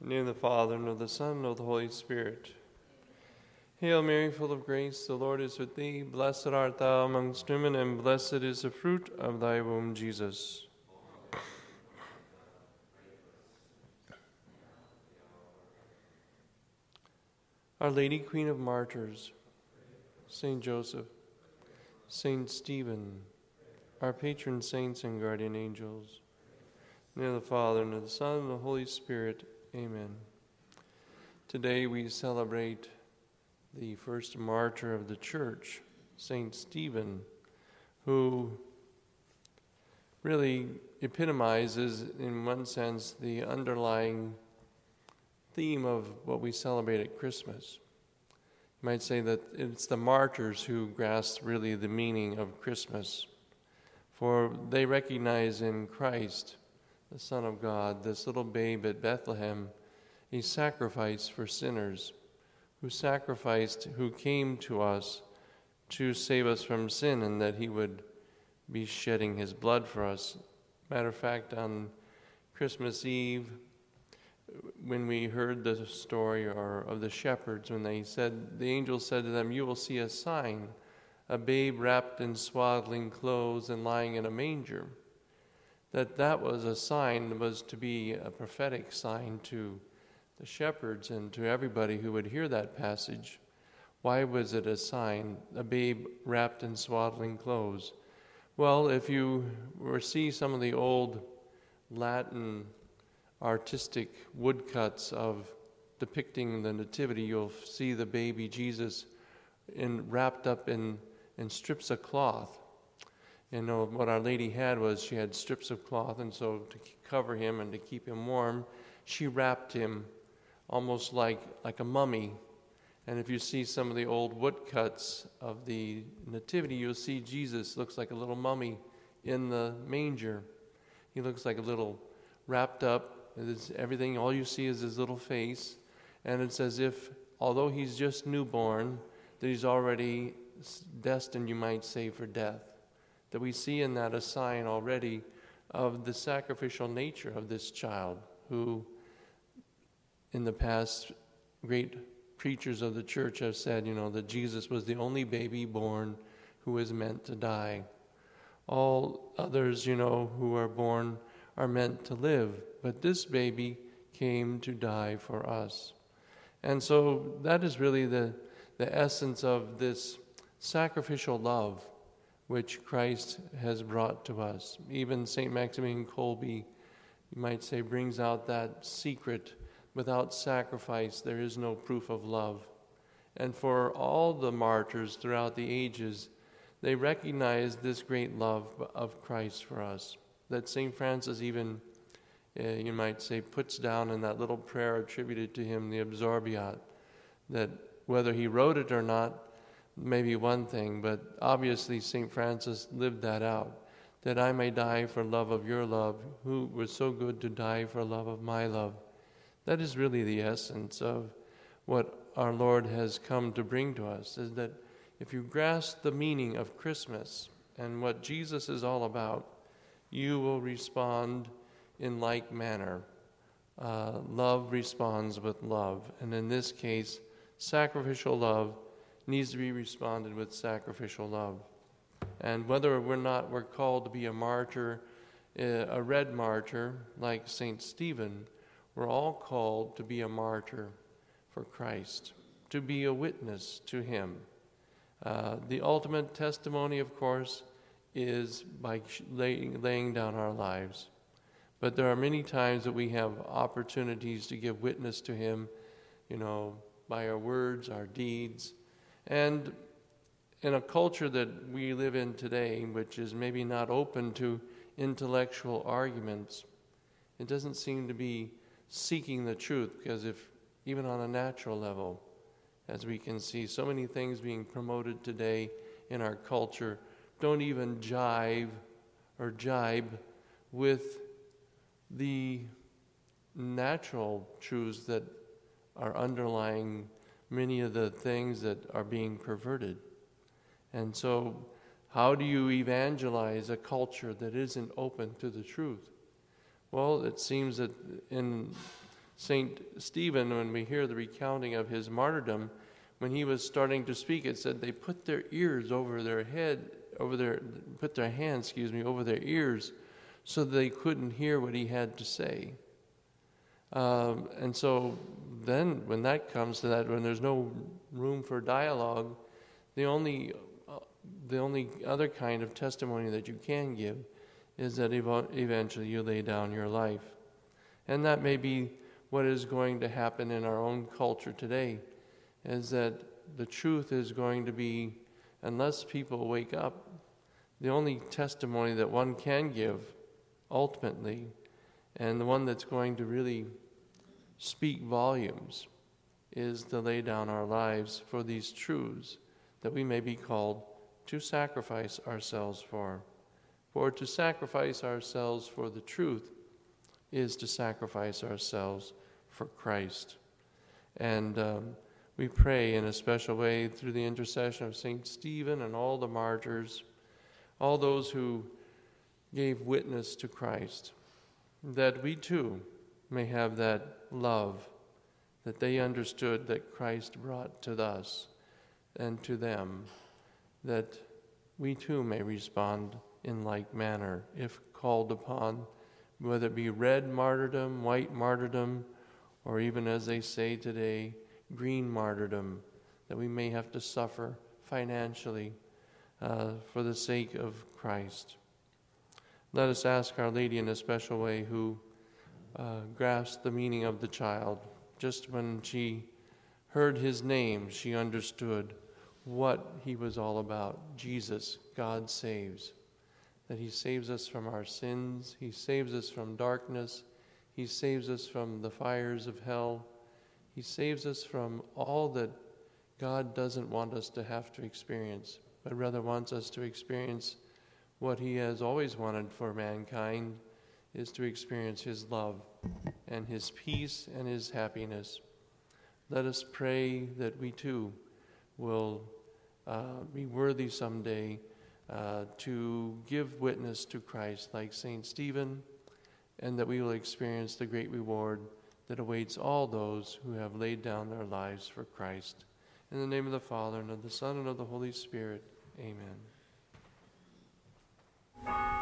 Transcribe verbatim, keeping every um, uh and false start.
In the name of the Father, and of the Son, and of the Holy Spirit. Hail Mary, full of grace, the Lord is with thee. Blessed art thou amongst women, and blessed is the fruit of thy womb, Jesus. Our Lady, Queen of Martyrs, Saint Joseph, Saint Stephen, our patron saints and guardian angels. In the name of the Father, and of the Son, and of the Holy Spirit. Amen. Today we celebrate the first martyr of the Church, Saint Stephen, who really epitomizes, in one sense, the underlying theme of what we celebrate at Christmas. You might say that it's the martyrs who grasp really the meaning of Christmas, for they recognize in Christ, the Son of God, this little babe at Bethlehem, a sacrifice for sinners, who sacrificed, who came to us to save us from sin, and that he would be shedding his blood for us. Matter of fact, on Christmas Eve, when we heard the story or of the shepherds, when they said, the angel said to them, "You will see a sign, a babe wrapped in swaddling clothes and lying in a manger," that that was a sign, was to be a prophetic sign to the shepherds and to everybody who would hear that passage. Why was it a sign, a babe wrapped in swaddling clothes? Well, if you were see some of the old Latin artistic woodcuts of depicting the nativity, you'll see the baby Jesus in wrapped up in, in strips of cloth. You know, what Our Lady had was she had strips of cloth, and so to cover him and to keep him warm, she wrapped him almost like, like a mummy. And if you see some of the old woodcuts of the nativity, you'll see Jesus looks like a little mummy in the manger. He looks like a little wrapped up. It's everything, all you see is his little face. And it's as if, although he's just newborn, that he's already destined, you might say, for death. That we see in that a sign already of the sacrificial nature of this child, who in the past great preachers of the church have said, you know, that Jesus was the only baby born who was meant to die. All others, you know, who are born are meant to live, but this baby came to die for us. And so that is really the, the essence of this sacrificial love which Christ has brought to us. Even Saint Maximilian Kolbe, you might say, brings out that secret: without sacrifice, there is no proof of love. And for all the martyrs throughout the ages, they recognize this great love of Christ for us, that Saint Francis even, uh, you might say, puts down in that little prayer attributed to him, the Absorbiat, that whether he wrote it or not, maybe one thing, but obviously Saint Francis lived that out, that I may die for love of your love, who was so good to die for love of my love. That is really the essence of what our Lord has come to bring to us, is that if you grasp the meaning of Christmas and what Jesus is all about, you will respond in like manner. Uh, love responds with love. And in this case, sacrificial love needs to be responded with sacrificial love. And whether we're not, we're called to be a martyr, a red martyr like Saint Stephen, we're all called to be a martyr for Christ, to be a witness to him. Uh, the ultimate testimony, of course, is by laying, laying down our lives. But there are many times that we have opportunities to give witness to him, you know, by our words, our deeds. And in a culture that we live in today, which is maybe not open to intellectual arguments, it doesn't seem to be seeking the truth, because if even on a natural level, as we can see, so many things being promoted today in our culture don't even jive or jibe with the natural truths that are underlying many of the things that are being perverted. And so how do you evangelize a culture that isn't open to the truth? Well, it seems that in Saint Stephen, when we hear the recounting of his martyrdom, when he was starting to speak, it said they put their ears over their head, over their, put their hands, excuse me, over their ears so they couldn't hear what he had to say. Um, and so then when that comes to that, when there's no room for dialogue, the only, uh, the only other kind of testimony that you can give is that ev- eventually you lay down your life. And that may be what is going to happen in our own culture today, is that the truth is going to be, unless people wake up, the only testimony that one can give ultimately, and the one that's going to really speak volumes, is to lay down our lives for these truths that we may be called to sacrifice ourselves for. For to sacrifice ourselves for the truth is to sacrifice ourselves for Christ. And um, we pray in a special way through the intercession of Saint Stephen and all the martyrs, all those who gave witness to Christ, that we too may have that love that they understood that Christ brought to us and to them, that we too may respond in like manner if called upon, whether it be red martyrdom, white martyrdom, or even as they say today, green martyrdom, that we may have to suffer financially uh, for the sake of Christ. Let us ask Our Lady in a special way, who uh, grasped the meaning of the child. Just when she heard his name, she understood what he was all about. Jesus, God saves. That he saves us from our sins, he saves us from darkness, he saves us from the fires of hell, he saves us from all that God doesn't want us to have to experience, but rather wants us to experience what he has always wanted for mankind, is to experience his love and his peace and his happiness. Let us pray that we too will uh, be worthy someday uh, to give witness to Christ like Saint Stephen, and that we will experience the great reward that awaits all those who have laid down their lives for Christ. In the name of the Father, and of the Son, and of the Holy Spirit, amen.